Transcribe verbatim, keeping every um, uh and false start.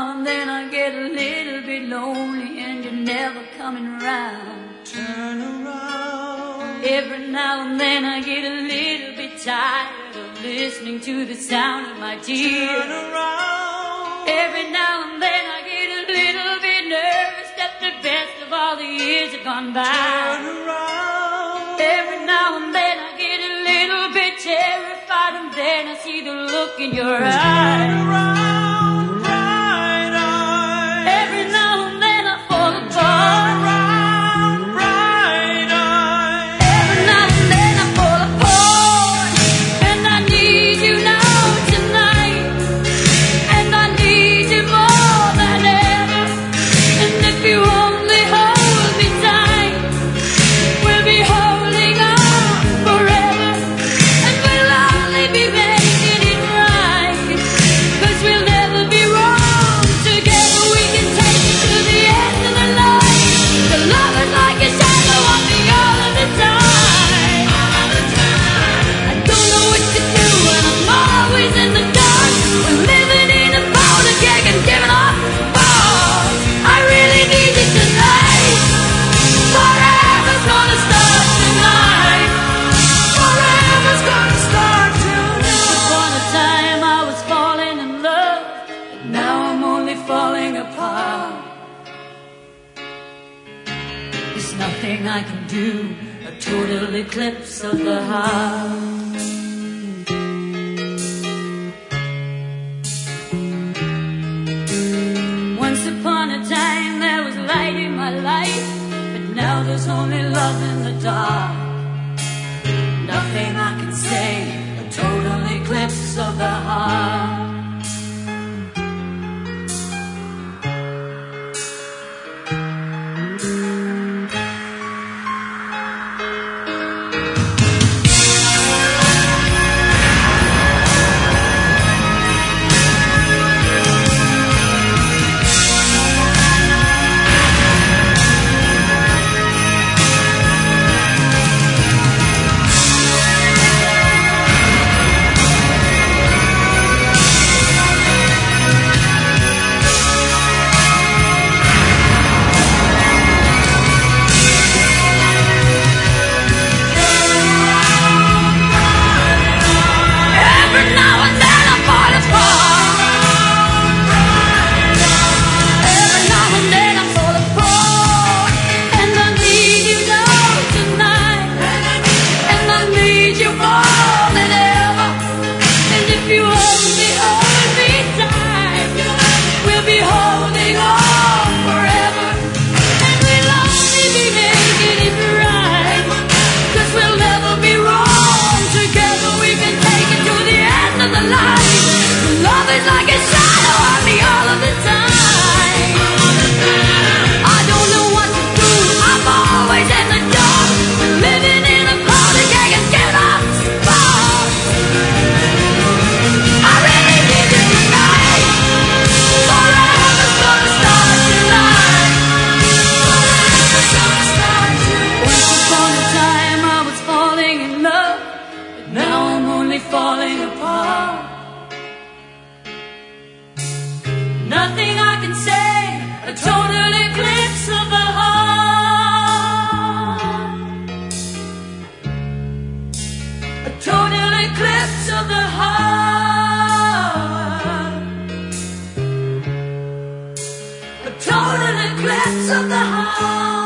now and then I get a little bit lonely and you're never coming round. Turn around. Every now and then I get a little bit tired of listening to the sound of my tears. Turn around. Every now and then I get a little bit nervous that the best of all the years have gone by. Turn around. Every now and then I get a little bit terrified and then I see the look in your eyes. Turn around, bright eyes. Every now and then I fall Turn apart. around, bright eyes. Every now and then I fall apart. And I need you now tonight. And I need you more than ever. And if you only hold me tight, we'll be holding on forever. And we'll only be making it right. 'Cause we'll never be wrong. Together we can take it to the end of the line. The love is like a shadow on me all of the time. I don't know what to do and I'm always in the dark. We're living in a powder keg and giving off balls. I really need you tonight. Forever's gonna start tonight. Forever's gonna start tonight. Upon a time I was falling in love, but now I'm only falling apart. There's nothing I can do, a total eclipse of the heart. Once upon a time there was light in my life, but now there's only love in the dark. Nothing I can say, a total eclipse of the heart. Every now and then I fall apart. Every now and then I fall apart. And I need you now tonight. And I need you more than ever. And if you only hold me tight, we'll be holding on forever. And we'll only be making it right. 'Cause we'll never be wrong. Together we can take it to the end of the line. Love is like a shadow on me all of the time. I don't know what to do, I'm always in the dark. Living in a powder keg and getting off spark. I really need you tonight. Forever's gonna start tonight. Forever's gonna start tonight. Once upon a time I was falling in love, but now I'm only falling apart. Nothing I can say, a total eclipse of the heart. A total eclipse of the heart. A total eclipse of the heart.